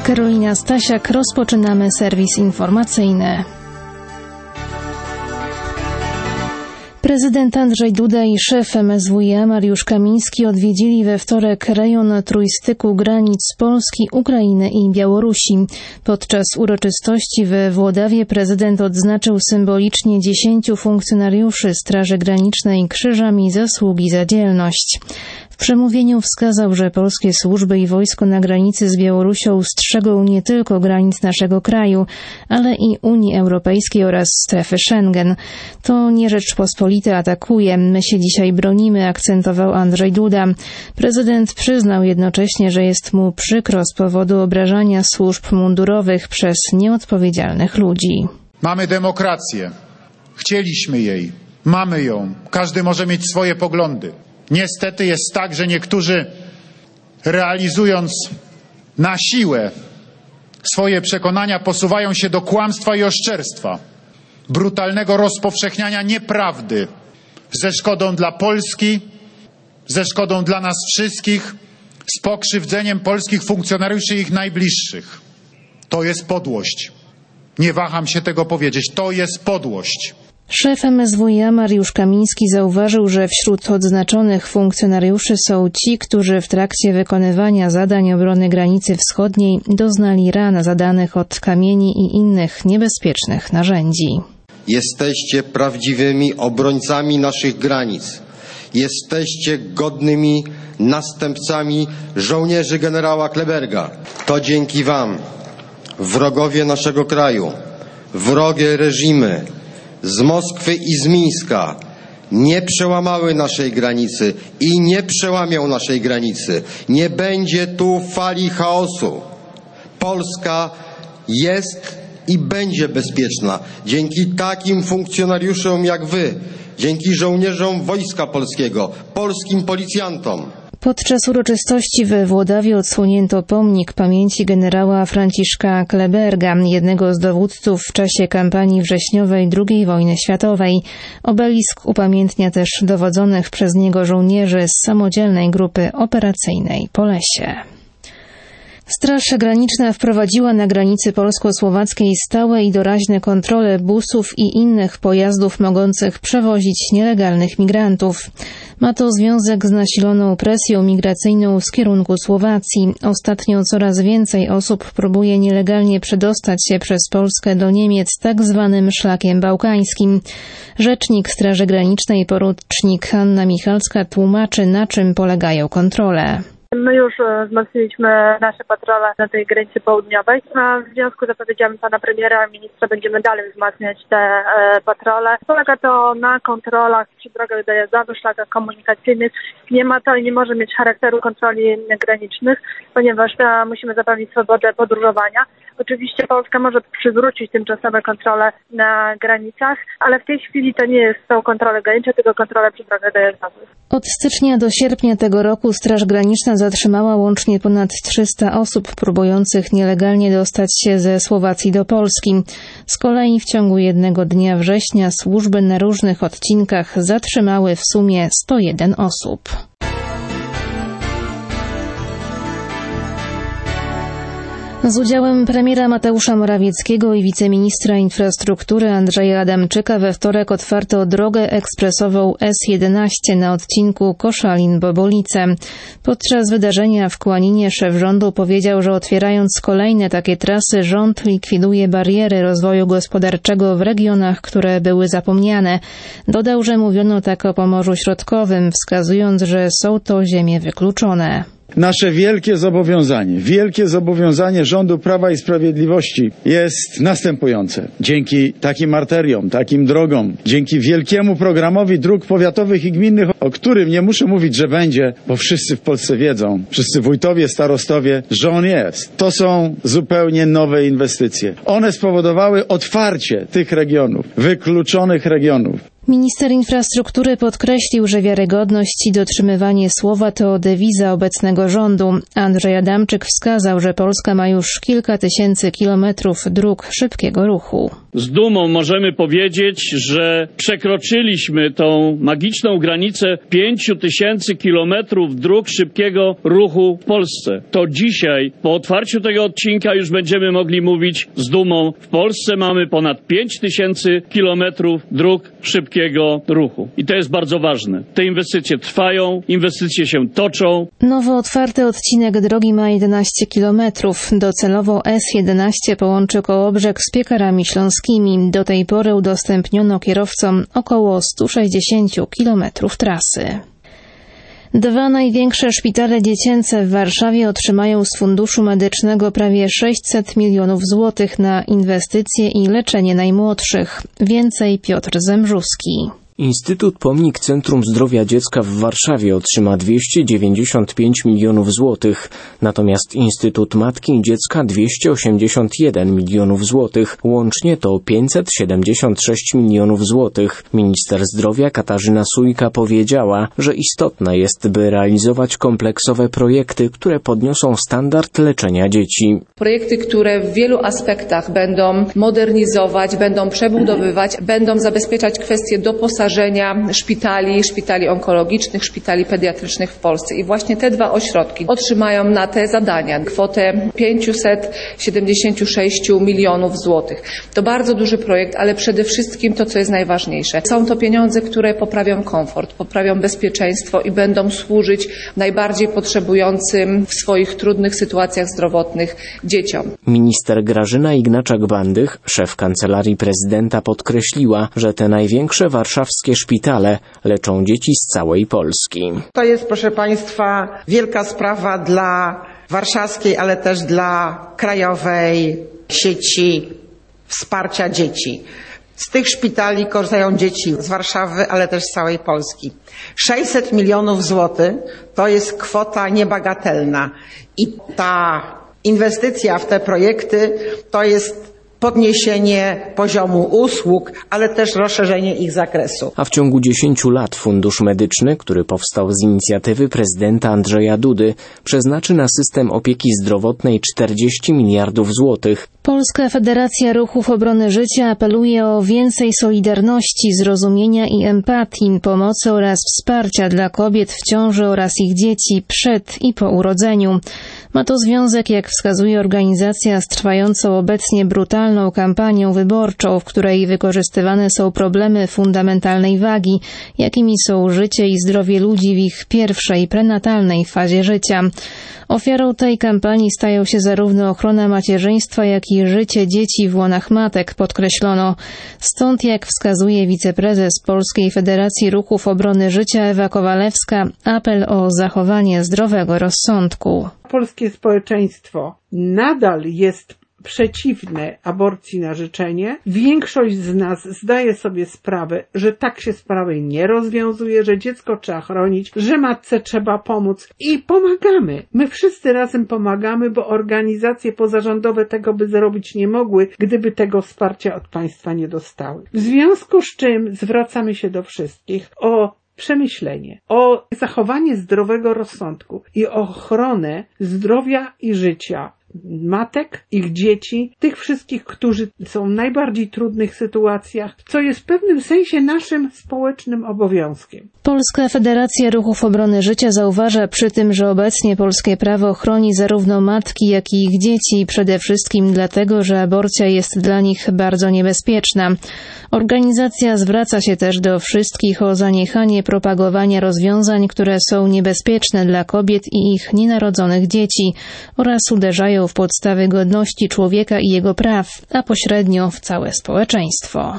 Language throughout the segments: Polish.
Karolina Stasiak, rozpoczynamy serwis informacyjny. Prezydent Andrzej Duda i szef MSWiA Mariusz Kamiński odwiedzili we wtorek rejon trójstyku granic Polski, Ukrainy i Białorusi. Podczas uroczystości we Włodawie prezydent odznaczył symbolicznie 10 funkcjonariuszy Straży Granicznej krzyżami zasługi za dzielność. W przemówieniu wskazał, że polskie służby i wojsko na granicy z Białorusią strzegą nie tylko granic naszego kraju, ale i Unii Europejskiej oraz strefy Schengen. To nie Rzeczpospolita atakuje, my się dzisiaj bronimy, akcentował Andrzej Duda. Prezydent przyznał jednocześnie, że jest mu przykro z powodu obrażania służb mundurowych przez nieodpowiedzialnych ludzi. Mamy demokrację. Chcieliśmy jej. Mamy ją. Każdy może mieć swoje poglądy. Niestety jest tak, że niektórzy, realizując na siłę swoje przekonania, posuwają się do kłamstwa i oszczerstwa, brutalnego rozpowszechniania nieprawdy ze szkodą dla Polski, ze szkodą dla nas wszystkich, z pokrzywdzeniem polskich funkcjonariuszy i ich najbliższych. To jest podłość. Nie waham się tego powiedzieć. To jest podłość. Szef MSWiA Mariusz Kamiński zauważył, że wśród odznaczonych funkcjonariuszy są ci, którzy w trakcie wykonywania zadań obrony granicy wschodniej doznali ran zadanych od kamieni i innych niebezpiecznych narzędzi. Jesteście prawdziwymi obrońcami naszych granic. Jesteście godnymi następcami żołnierzy generała Kleberga. To dzięki wam wrogowie naszego kraju, wrogie reżimy z Moskwy i z Mińska nie przełamały naszej granicy i nie przełamią naszej granicy. Nie będzie tu fali chaosu. Polska jest i będzie bezpieczna dzięki takim funkcjonariuszom jak wy, dzięki żołnierzom Wojska Polskiego, polskim policjantom. Podczas uroczystości we Włodawie odsłonięto pomnik pamięci generała Franciszka Kleberga, jednego z dowódców w czasie kampanii wrześniowej II wojny światowej. Obelisk upamiętnia też dowodzonych przez niego żołnierzy z samodzielnej grupy operacyjnej Polesie. Straż Graniczna wprowadziła na granicy polsko-słowackiej stałe i doraźne kontrole busów i innych pojazdów mogących przewozić nielegalnych migrantów. Ma to związek z nasiloną presją migracyjną z kierunku Słowacji. Ostatnio coraz więcej osób próbuje nielegalnie przedostać się przez Polskę do Niemiec tak zwanym szlakiem bałkańskim. Rzecznik Straży Granicznej porucznik Hanna Michalska tłumaczy, na czym polegają kontrole. My już wzmocniliśmy nasze patrole na tej granicy południowej. A w związku z zapowiedziami pana premiera i ministra będziemy dalej wzmacniać te patrole. Polega to na kontrolach przy drogach dojazdowych, szlakach komunikacyjnych. Nie ma to i nie może mieć charakteru kontroli granicznych, ponieważ musimy zapewnić swobodę podróżowania. Oczywiście Polska może przywrócić tymczasowe kontrole na granicach, ale w tej chwili to nie są kontrole graniczne, tylko kontrole przy drogach dojazdowych. Od stycznia do sierpnia tego roku Straż Graniczna zatrzymała łącznie ponad 300 osób próbujących nielegalnie dostać się ze Słowacji do Polski. Z kolei w ciągu jednego dnia września służby na różnych odcinkach zatrzymały w sumie 101 osób. Z udziałem premiera Mateusza Morawieckiego i wiceministra infrastruktury Andrzeja Adamczyka we wtorek otwarto drogę ekspresową S11 na odcinku Koszalin-Bobolice. Podczas wydarzenia w Kłaninie szef rządu powiedział, że otwierając kolejne takie trasy rząd likwiduje bariery rozwoju gospodarczego w regionach, które były zapomniane. Dodał, że mówiono tak o Pomorzu Środkowym, wskazując, że są to ziemie wykluczone. Nasze wielkie zobowiązanie rządu Prawa i Sprawiedliwości jest następujące. Dzięki takim arteriom, takim drogom, dzięki wielkiemu programowi dróg powiatowych i gminnych, o którym nie muszę mówić, że będzie, bo wszyscy w Polsce wiedzą, wszyscy wójtowie, starostowie, że on jest. To są zupełnie nowe inwestycje. One spowodowały otwarcie tych regionów, wykluczonych regionów. Minister infrastruktury podkreślił, że wiarygodność i dotrzymywanie słowa to dewiza obecnego rządu. Andrzej Adamczyk wskazał, że Polska ma już kilka tysięcy kilometrów dróg szybkiego ruchu. Z dumą możemy powiedzieć, że przekroczyliśmy tą magiczną granicę 5000 kilometrów dróg szybkiego ruchu w Polsce. To dzisiaj, po otwarciu tego odcinka, już będziemy mogli mówić z dumą: w Polsce mamy ponad 5000 kilometrów dróg szybkiego ruchu. I to jest bardzo ważne. Te inwestycje trwają, inwestycje się toczą. Nowo otwarty odcinek drogi ma 11 kilometrów. Docelowo S11 połączy Kołobrzeg z Piekarami Śląskimi. Do tej pory udostępniono kierowcom około 160 kilometrów trasy. 2 największe szpitale dziecięce w Warszawie otrzymają z Funduszu Medycznego prawie 600 milionów złotych na inwestycje i leczenie najmłodszych. Więcej Piotr Zembrzuski. Instytut Pomnik Centrum Zdrowia Dziecka w Warszawie otrzyma 295 milionów złotych, natomiast Instytut Matki i Dziecka 281 milionów złotych. Łącznie to 576 milionów złotych. Minister zdrowia Katarzyna Sójka powiedziała, że istotne jest, by realizować kompleksowe projekty, które podniosą standard leczenia dzieci. Projekty, które w wielu aspektach będą modernizować, będą przebudowywać, będą zabezpieczać kwestie doposażenia szpitali onkologicznych, szpitali pediatrycznych w Polsce. I właśnie te 2 ośrodki otrzymają na te zadania kwotę 576 milionów złotych. To bardzo duży projekt, ale przede wszystkim to, co jest najważniejsze. Są to pieniądze, które poprawią komfort, poprawią bezpieczeństwo i będą służyć najbardziej potrzebującym w swoich trudnych sytuacjach zdrowotnych dzieciom. Minister Grażyna Ignaczak-Bandych, szef Kancelarii Prezydenta, podkreśliła, że te największe warszawskie szpitale leczą dzieci z całej Polski. To jest, proszę Państwa, wielka sprawa dla warszawskiej, ale też dla krajowej sieci wsparcia dzieci. Z tych szpitali korzystają dzieci z Warszawy, ale też z całej Polski. 600 milionów złotych to jest kwota niebagatelna i ta inwestycja w te projekty to jest podniesienie poziomu usług, ale też rozszerzenie ich zakresu. A w ciągu 10 lat Fundusz Medyczny, który powstał z inicjatywy prezydenta Andrzeja Dudy, przeznaczy na system opieki zdrowotnej 40 miliardów złotych. Polska Federacja Ruchów Obrony Życia apeluje o więcej solidarności, zrozumienia i empatii, pomocy oraz wsparcia dla kobiet w ciąży oraz ich dzieci przed i po urodzeniu. Ma to związek, jak wskazuje organizacja, z trwającą obecnie brutalną kampanią wyborczą, w której wykorzystywane są problemy fundamentalnej wagi, jakimi są życie i zdrowie ludzi w ich pierwszej, prenatalnej fazie życia. Ofiarą tej kampanii stają się zarówno ochrona macierzyństwa, jak i życie dzieci w łonach matek, podkreślono. Stąd, jak wskazuje wiceprezes Polskiej Federacji Ruchów Obrony Życia Ewa Kowalewska, apel o zachowanie zdrowego rozsądku. Polskie społeczeństwo nadal jest przeciwne aborcji na życzenie. Większość z nas zdaje sobie sprawę, że tak się sprawy nie rozwiązuje, że dziecko trzeba chronić, że matce trzeba pomóc i pomagamy. My wszyscy razem pomagamy, bo organizacje pozarządowe tego by zrobić nie mogły, gdyby tego wsparcia od państwa nie dostały. W związku z czym zwracamy się do wszystkich o przemyślenie, o zachowanie zdrowego rozsądku i ochronę zdrowia i życia matek, ich dzieci, tych wszystkich, którzy są w najbardziej trudnych sytuacjach, co jest w pewnym sensie naszym społecznym obowiązkiem. Polska Federacja Ruchów Obrony Życia zauważa przy tym, że obecnie polskie prawo chroni zarówno matki, jak i ich dzieci, przede wszystkim dlatego, że aborcja jest dla nich bardzo niebezpieczna. Organizacja zwraca się też do wszystkich o zaniechanie propagowania rozwiązań, które są niebezpieczne dla kobiet i ich nienarodzonych dzieci oraz uderzają w podstawy godności człowieka i jego praw, a pośrednio w całe społeczeństwo.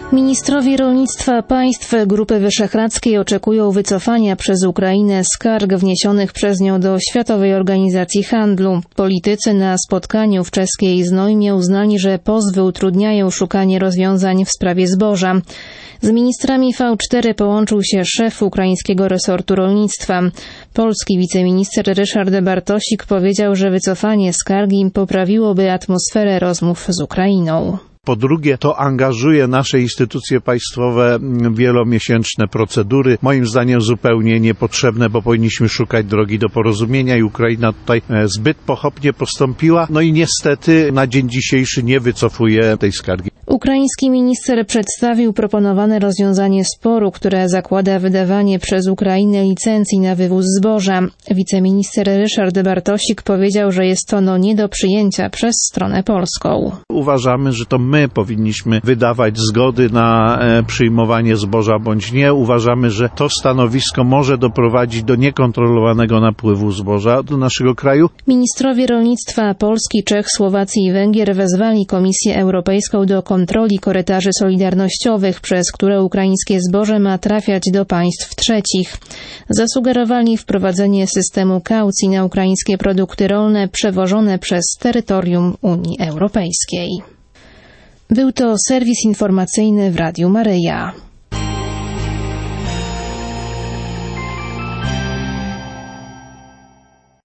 Ministrowie rolnictwa państw Grupy Wyszehradzkiej oczekują wycofania przez Ukrainę skarg wniesionych przez nią do Światowej Organizacji Handlu. Politycy na spotkaniu w czeskiej Znojmie uznali, że pozwy utrudniają szukanie rozwiązań w sprawie zboża. Z ministrami V4 połączył się szef ukraińskiego resortu rolnictwa. Polski wiceminister Ryszard Bartosik powiedział, że wycofanie skargi poprawiłoby atmosferę rozmów z Ukrainą. Po drugie, to angażuje nasze instytucje państwowe w wielomiesięczne procedury. Moim zdaniem zupełnie niepotrzebne, bo powinniśmy szukać drogi do porozumienia i Ukraina tutaj zbyt pochopnie postąpiła. No i niestety na dzień dzisiejszy nie wycofuje tej skargi. Ukraiński minister przedstawił proponowane rozwiązanie sporu, które zakłada wydawanie przez Ukrainę licencji na wywóz zboża. Wiceminister Ryszard Bartosik powiedział, że jest to nie do przyjęcia przez stronę polską. Uważamy, że to my powinniśmy wydawać zgody na przyjmowanie zboża bądź nie. Uważamy, że to stanowisko może doprowadzić do niekontrolowanego napływu zboża do naszego kraju. Ministrowie rolnictwa Polski, Czech, Słowacji i Węgier wezwali Komisję Europejską do kontroli korytarzy solidarnościowych, przez które ukraińskie zboże ma trafiać do państw trzecich. Zasugerowali wprowadzenie systemu kaucji na ukraińskie produkty rolne przewożone przez terytorium Unii Europejskiej. Był to serwis informacyjny w Radiu Maryja.